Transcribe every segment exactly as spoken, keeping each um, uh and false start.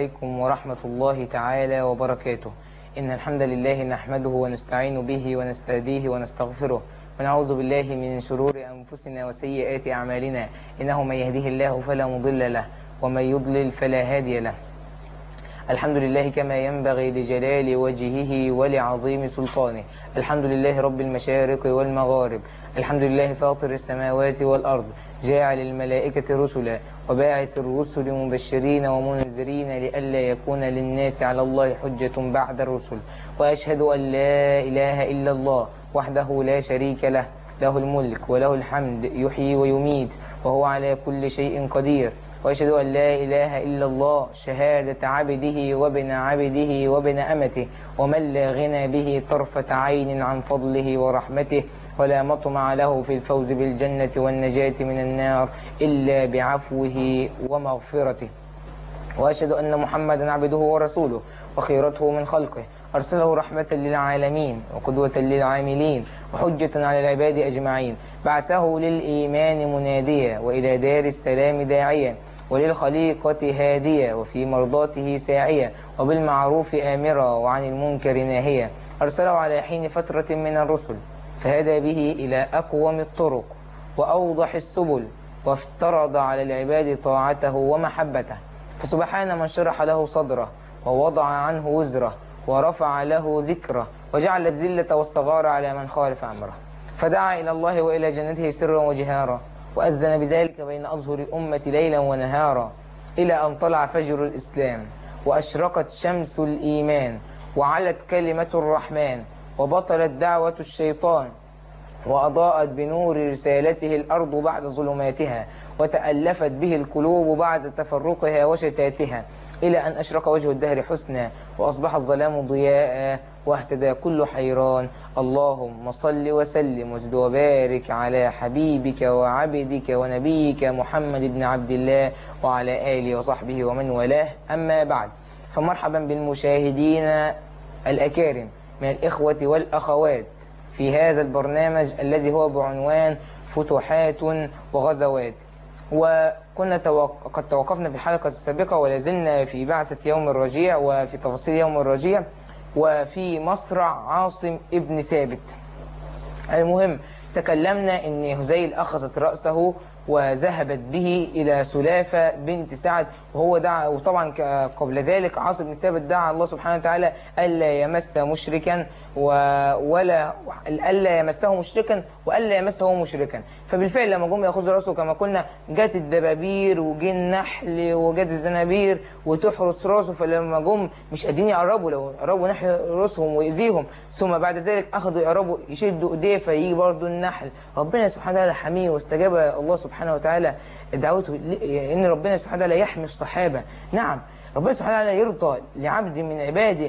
عليكم ورحمة الله تعالى وبركاته. إن الحمد لله نحمده ونستعين به ونستهديه ونستغفره، ونعوذ بالله من شرور أنفسنا وسيئات أعمالنا. إنه من يهده الله فلا مضل له، ومن يضلل فلا هادي له. الحمد لله كما ينبغي لجلال وجهه ولعظيم سلطانه. الحمد لله رب المشارق والمغارب. الحمد لله فاطر السماوات والأرض، جاعل الملائكة رسلا وباعث الرسل مبشرين ومنذرين لئلا يكون للناس على الله حجة بعد الرسل. وأشهد أن لا إله إلا الله وحده لا شريك له، له الملك وله الحمد، يحيي ويميت وهو على كل شيء قدير. وأشهد أن لا إله إلا الله شهادة عبده وابن عبده وابن أمته، ومن لا غنى به طرفة عين عن فضله ورحمته، ولا مطمع له في الفوز بالجنة والنجاة من النار إلا بعفوه ومغفرته. وأشهد أن محمدا عبده ورسوله وخيرته من خلقه، أرسله رحمة للعالمين وقدوة للعاملين وحجة على العباد أجمعين. بعثه للإيمان مناديا وإلى دار السلام داعيا، وللخليقة هادية وفي مرضاته ساعية، وبالمعروف آمرا وعن المنكر ناهيا. أرسله على حين فترة من الرسل، فهدى به إلى أقوم الطرق وأوضح السبل، وافترض على العباد طاعته ومحبته. فسبحان من شرح له صدره ووضع عنه وزره ورفع له ذكره، وجعل الذلة والصغار على من خالف أمره. فدعا إلى الله وإلى جنته سرا وجهارا، وأذن بذلك بين أظهر الأمة ليلا ونهارا، إلى أن طلع فجر الإسلام وأشرقت شمس الإيمان وعلت كلمة الرحمن، وبطلت دعوة الشيطان، وأضاءت بنور رسالته الأرض بعد ظلماتها، وتألفت به القلوب بعد تفرقها وشتاتها، إلى أن أشرق وجه الدهر حسنا، وأصبح الظلام ضياء، واهتدى كل حيران. اللهم صل وسلم وزد وبارك على حبيبك وعبدك ونبيك محمد بن عبد الله وعلى آله وصحبه ومن والاه. أما بعد، فمرحبا بالمشاهدين الأكارم من الإخوة والأخوات في هذا البرنامج الذي هو بعنوان فتوحات وغزوات. وكنا توق... قد توقفنا في الحلقة السابقة ولازلنا في بعثة يوم الرجيع وفي تفاصيل يوم الرجيع وفي مصرع عاصم ابن ثابت. المهم، تكلمنا ان هذيل أخذت رأسه وذهبت به إلى سلافة بنت سعد، وهو دعا، وطبعا قبل ذلك عاصم بن ثابت دعا الله سبحانه وتعالى ألا يمس مشركا ولا ألا يمسه مشركا وألا يمسه مشركا. فبالفعل لما جم يأخذوا رأسه كما قلنا، جت الدبابير وجي النحل وجت الزنابير وتحرس رأسه، فلما جم مش قادرين يقربوا، لو قربوا ناحية رأسهم ويأذيهم، ثم بعد ذلك أخذوا يقربوا يشدوا إيديه فيجي برضه النحل. ربنا سبحانه وتعالى حميه، واستجاب الله سبحانه وتعالى دعوته، إن ربنا سبحانه وتعالى يحمي الصحابة. نعم، ربنا سبحانه وتعالى يرضى لعبد من عباده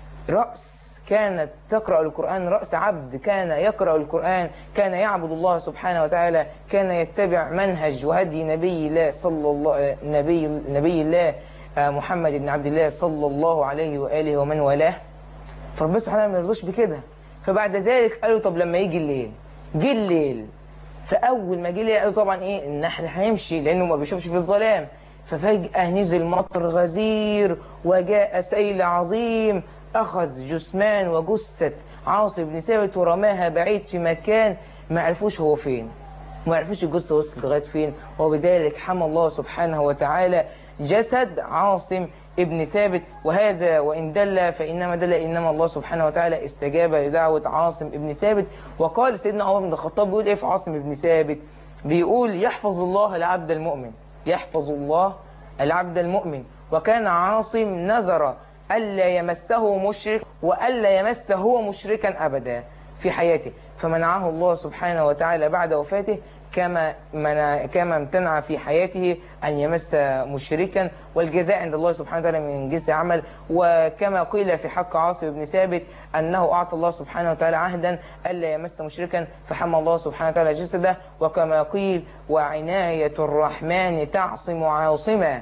رأس كانت تقرأ القرآن، رأس عبد كان يقرأ القرآن، كان يعبد الله سبحانه وتعالى، كان يتبع منهج وهدي نبي الله صلى الله نبي نبي الله محمد بن عبد الله صلى الله عليه وآله ومن والاه. فربنا سبحانه وتعالى ما يرضاش بكده. فبعد ذلك قالوا طب لما يجي الليل، جه الليل، فأول ما جه الليل قالوا طبعا إيه، النحل هيمشي لأنه ما بيشوفش في الظلام. ففجأة نزل مطر غزير وجاء سيل عظيم، أخذ جثمان وجثة عاصم بن ثابت ورماها بعيد في مكان ما عرفوش هو فين، ما عرفوش الجثة وصلت لغاية فين. وبذلك حمى الله سبحانه وتعالى جسد عاصم ابن ثابت. وهذا وإن دل فإنما دل إنما الله سبحانه وتعالى استجاب لدعوة عاصم ابن ثابت. وقال سيدنا عمر بن الخطاب بيقول إيه في عاصم ابن ثابت؟ بيقول يحفظ الله العبد المؤمن، يحفظ الله العبد المؤمن. وكان عاصم نذر ألا يمسه مشرك وألا يمسه هو مشركا أبدا في حياته، فمنعه الله سبحانه وتعالى بعد وفاته كما منع كما امتنع في حياته أن يمس مشركا، والجزاء عند الله سبحانه وتعالى من جنس عمل. وكما قيل في حق عاصم بن ثابت أنه أعطى الله سبحانه وتعالى عهدا ألا يمس مشركا فحمى الله سبحانه وتعالى جسده. وكما قيل وعناية الرحمن تعصم عاصما،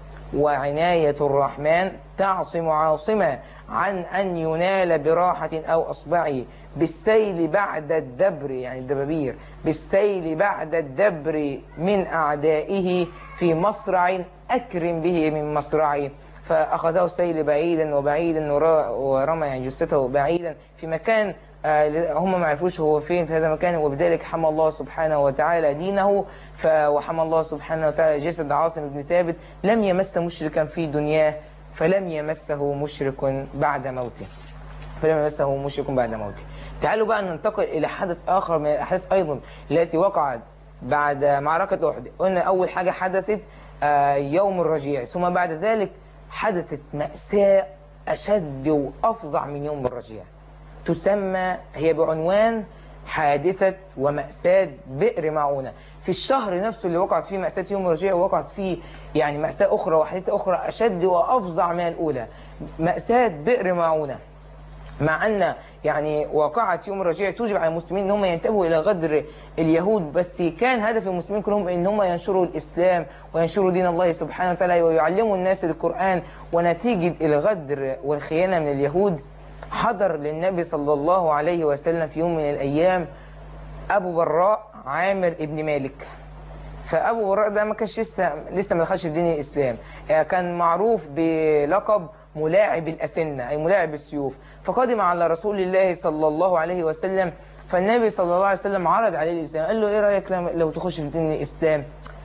وعناية الرحمن تعصم عاصما عن أن ينال براحة أو أصبعه بالسيل بعد الدبر، يعني الدبابير، بالسيل بعد الدبر من أعدائه في مصرع أكرم به من مصرعي، فأخذه السيل بعيدا وبعيدا ورمى يعني جثته بعيدا في مكان هم ما عرفوش هو فين في هذا المكان، وبذلك حمى الله سبحانه وتعالى دينه. وحمى الله سبحانه وتعالى جسد عاصم بن ثابت، لم يمس مشركا في دنياه فلم يمسه مشرك بعد موته فلم يمسه مشرك بعد موته. تعالوا بقى ننتقل إلى حدث آخر من الأحداث أيضا التي وقعت بعد معركة أحد. قلنا أول حاجة حدثت يوم الرجيع، ثم بعد ذلك حدثت مأساة أشد وأفظع من يوم الرجيع، تسمى هي بعنوان حادثة ومأساة بئر معونة. في الشهر نفسه اللي وقعت فيه مأساة يوم الرجيع وقعت فيه يعني مأساة أخرى وحادثة أخرى أشد وأفظع من الأولى، مأساة بئر معونة. مع أن يعني واقعة يوم الرجيع توجب على المسلمين أن هم ينتبهوا إلى غدر اليهود، بس كان هدف المسلمين كلهم أن هم ينشروا الإسلام وينشروا دين الله سبحانه وتعالى ويعلموا الناس القرآن. ونتيجة الغدر والخيانة من اليهود حضر للنبي صلى الله عليه وسلم في يوم من الأيام أبو براء عامر ابن مالك. فأبو براء ده ما كانش لسه لسه ما دخلش في دين الإسلام، كان معروف بلقب ملاعب الأسنة أي ملاعب السيوف. فقدم على رسول الله صلى الله عليه وسلم، فالنبي صلى الله عليه وسلم عرض عليه الإسلام، قال له إيه رأيك لو تخش في دين الإسلام؟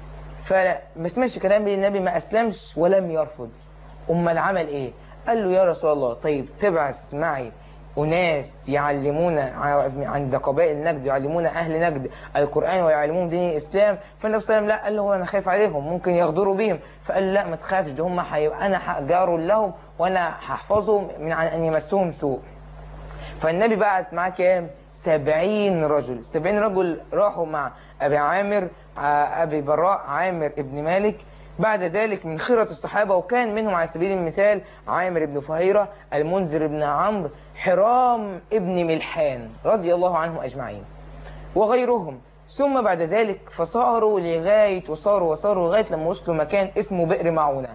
فما سمعش كلام النبي، ما أسلمش ولم يرفض. أمال عمل إيه؟ قال له يا رسول الله طيب تبعث معي أناس يعلمون عند قبائل نجد، يعلمون أهل نجد القرآن ويعلمون دين الإسلام. فالنبي صلى الله عليه وسلم لا، قال له هو أنا خايف عليهم ممكن يغدروا بهم. فقال لا ما تخافش، ده هم أنا جار لهم وأنا هحفظهم من عن أن يمسهم سوء. فالنبي بعت معاه كام؟ سبعين رجل سبعين رجل راحوا مع أبي عامر أبي براء عامر ابن مالك. بعد ذلك من خيرة الصحابة، وكان منهم على سبيل المثال عامر بن فهيرة، المنذر بن عمرو، حرام ابن ملحان رضي الله عنهم أجمعين وغيرهم. ثم بعد ذلك فصاروا لغاية وصاروا وصاروا لغاية لما وصلوا مكان اسمه بئر معونة.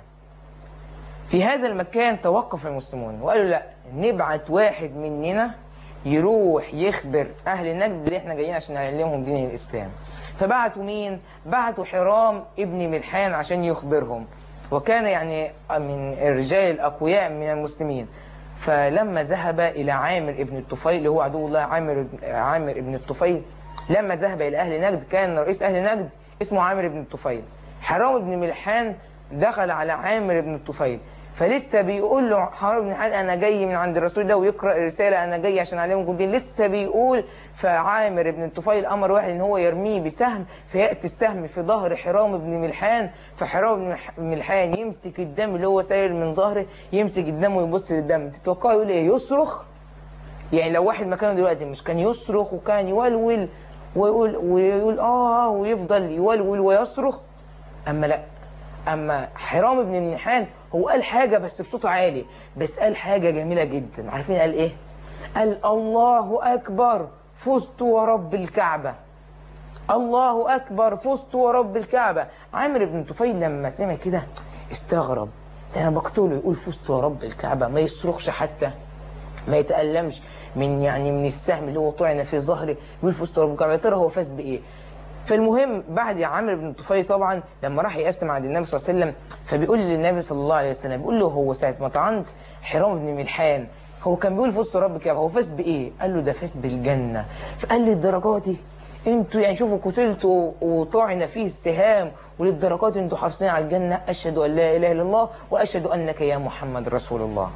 في هذا المكان توقف المسلمون وقالوا لا، نبعت واحد مننا يروح يخبر أهل نجد اللي احنا جايين عشان نعلمهم دين الإسلام. فبعتوا مين؟ بعتوا حرام ابن ملحان عشان يخبرهم، وكان يعني من الرجال الأقوياء من المسلمين. فلما ذهب إلى عامر ابن الطفيل اللي هو عدو الله عامر عامر ابن الطفيل، لما ذهب إلى أهل نجد كان رئيس أهل نجد اسمه عامر ابن الطفيل. حرام ابن ملحان دخل على عامر ابن الطفيل، فلسه بيقول له حرام بن حال أنا جاي من عند الرسول ده، ويقرأ الرسالة أنا جاي عشان أعلمكم دين، لسه بيقول. فعامر بن الطفيل أمر واحد إن هو يرميه بسهم، فيأتي السهم في ظهر حرام بن ملحان، فحرام بن ملحان يمسك الدم اللي هو سائل من ظهره، يمسك الدم ويبص للدم. تتوقعوا يقول إيه؟ يصرخ؟ يعني لو واحد مكانه دلوقتي مش كان يصرخ وكان يولول ويقول ويقول آه ويفضل يولول ويصرخ؟ أما لا، أما حرام بن ملحان هو قال حاجة بس بصوت عالي، بس قال حاجة جميلة جدا. عارفين قال إيه؟ قال الله أكبر فزت ورب الكعبة، الله أكبر فزت ورب الكعبة. عامر بن طفيل لما سمع كده استغرب، ده أنا بقتله يقول فزت ورب الكعبة، ما يصرخش حتى، ما يتألمش من يعني من السهم اللي هو طعن في ظهره، يقول فزت ورب الكعبة. يا ترى هو فاز بإيه؟ فالمهم بعد عامر بن الطفيل طبعا لما راح يقسم عند النبي صلى الله عليه وسلم، فبيقول للنبي صلى الله عليه وسلم، بيقول له هو ساعة ما طعنت حرام بن ملحان هو كان بيقول فزت ورب الكعبة، هو فاز بإيه؟ قال له ده فاز بالجنة. فقال لي الدرجات دي انتوا يعني شوفوا قتلتوا وطعن فيه السهام وللدرجات انتوا حريصين على الجنة؟ أشهد أن لا إله إلا الله وأشهد أنك يا محمد رسول الله.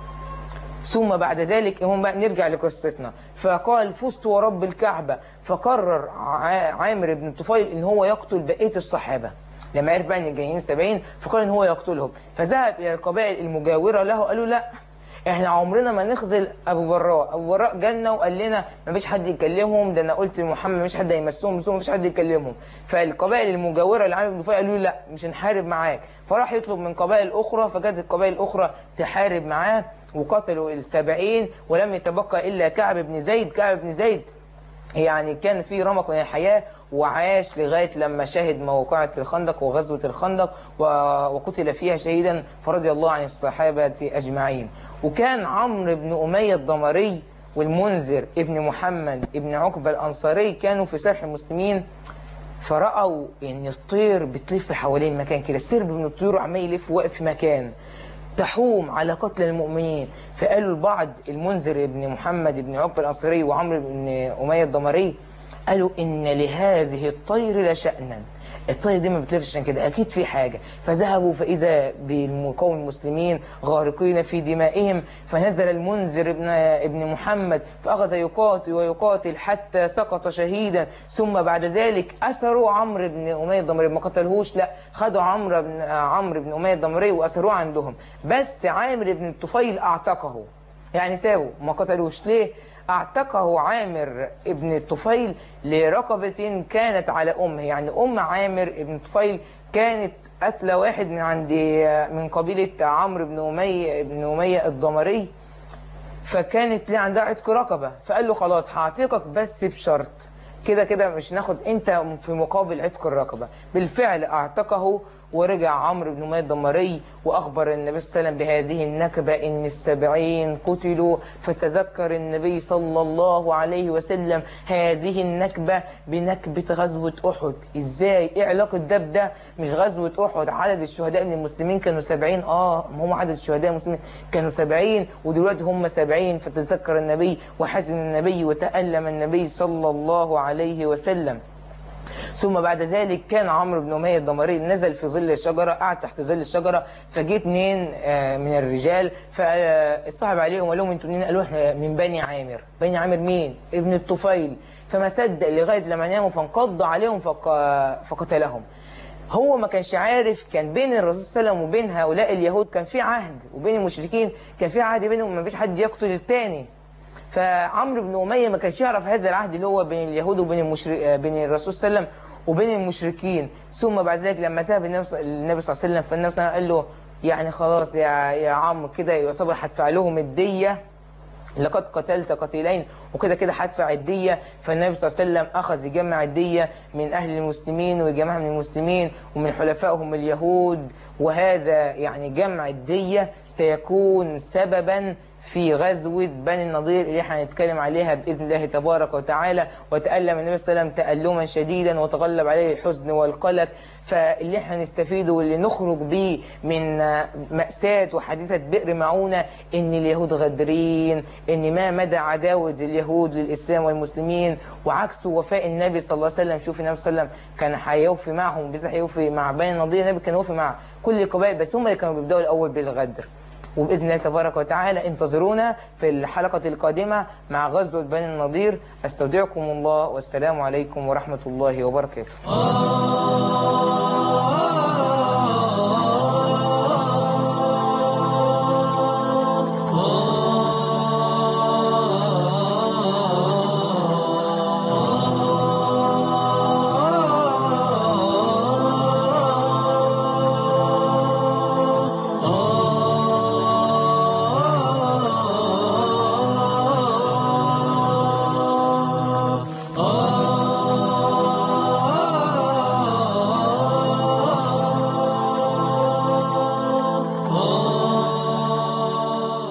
ثم بعد ذلك هم بقى نرجع لقصتنا، فقال فزت ورب الكعبة. فقرر عامر بن الطفيل ان هو يقتل بقية الصحابة لما عرف بقى ان جايين سبعين، فقال ان هو يقتلهم. فذهب الى القبائل المجاورة له، قالوا لا احنا عمرنا ما نخذل ابو براء، ابو براء جالنا وقال لنا ما فيش حد يكلمهم، ده انا قلت لمحمد ما فيش حد هيمسهم ما فيش حد يكلمهم. فالقبائل المجاورة لعامر بن الطفيل قالوا لا مش هنحارب معاك. فراح يطلب من قبائل اخرى، فجت القبائل الاخرى تحارب معاه وقتلوا السبعين، ولم يتبقى إلا كعب بن زيد. كعب بن زيد يعني كان في رمق من الحياة وعاش لغاية لما شهد موقعة الخندق وغزوة الخندق وقتل فيها شهيدا، فرضي الله عن الصحابة أجمعين. وكان عمرو بن أمية الضمري والمنذر ابن محمد ابن عقبة الأنصاري كانوا في سرح المسلمين، فرأوا ان الطير بتلف حوالين مكان كده، سرب من الطيور عمال يلف واقف في مكان تحوم على قتل المؤمنين. فقالوا البعض المنذر بن محمد بن عقبة الأنصاري وعمرو بن أمية الضمري قالوا إن لهذه الطير لشأنا، الطير دي ما بتلفش عشان كده، أكيد في حاجة. فذهبوا فإذا بالقوم المسلمين غارقين في دمائهم، فنزل المنذر ابن ابن محمد فأخذ يقاتل ويقاتل حتى سقط شهيدا. ثم بعد ذلك أسروا عمرو بن أمية الضمري، ما قتلهوش، لا، خدوا عمرو بن عمرو بن أمية الضمري وأسروه عندهم، بس عامر بن الطفيل أعتقه، يعني سابه ما قتلوش. ليه؟ اعتقه عامر ابن الطفيل لرقبة كانت على أمه، يعني أم عامر ابن الطفيل كانت قتلة واحد من عند من قبيلة عمرو بن أمية ابن أمية الضمري، فكانت ليه عندها عتق رقبة، فقال له خلاص هعتقك بس بشرط، كده كده مش ناخد انت في مقابل عتق الرقبة. بالفعل اعتقه، ورجع عمرو بن أمية الضمري وأخبر النبي صلى الله عليه وسلم بهذه النكبة إن السبعين قتلوا. فتذكر النبي صلى الله عليه وسلم هذه النكبة بنكبة غزوة أحد. إزاي؟ إيه علاقة ده بده؟ مش غزوة أحد عدد الشهداء من المسلمين كانوا سبعين، آه هم عدد الشهداء المسلمين كانوا سبعين ودلوقتي هم سبعين. فتذكر النبي وحزن النبي وتألم النبي صلى الله عليه وسلم. ثم بعد ذلك كان عمرو بن أمية الضمري نزل في ظل الشجرة، قعد تحت ظل الشجرة، فجيت اثنين من الرجال فاتصاحب عليهم وقال لهم انتوا منين؟ قالوا احنا من بني عامر. بني عامر مين؟ ابن الطفيل. فما صدق لغاية لما ناموا فانقض عليهم فقتلهم. هو ما كانش عارف كان بين الرسول صلى الله عليه وسلم وبين هؤلاء اليهود كان في عهد، وبين المشركين كان في عهد بينهم ما فيش حد يقتل الثاني. فعمرو بن أمية ما كانش يعرف هذا العهد اللي هو بين اليهود وبين المشرك بين الرسول صلى الله عليه وسلم وبين المشركين. ثم بعد ذلك لما ذهب النبي صلى الله عليه وسلم فالنبي صلى الله عليه وسلم قال له يعني خلاص يا يا عمرو كده يعتبر هدفع لهم الدية، لقد قتلت قتيلين وكده كده هدفع الدية. فالنبي صلى الله عليه وسلم أخذ يجمع الدية من أهل المسلمين ويجمعها من المسلمين ومن حلفائهم اليهود، وهذا يعني جمع الدية سيكون سببا في غزوة بني النضير اللي احنا هنتكلم عليها بإذن الله تبارك وتعالى. وتألم النبي صلى الله عليه وسلم تألما شديدا وتغلب عليه الحزن والقلق. فاللي احنا نستفيده واللي نخرج به من مأساة وحادثة بئر معونة ان اليهود غدرين، ان ما مدى عداوة اليهود للإسلام والمسلمين، وعكس وفاء النبي صلى الله عليه وسلم. شوف النبي صلى الله عليه وسلم كان هيوفي معهم، بس هيوفي مع بني النضير، النبي كان يوفي مع كل القبائل، بس هم اللي كانوا بيبدأوا الأول بالغدر. وبإذن الله تبارك وتعالى انتظرونا في الحلقة القادمة مع غزوة بني النضير. استودعكم الله والسلام عليكم ورحمة الله وبركاته.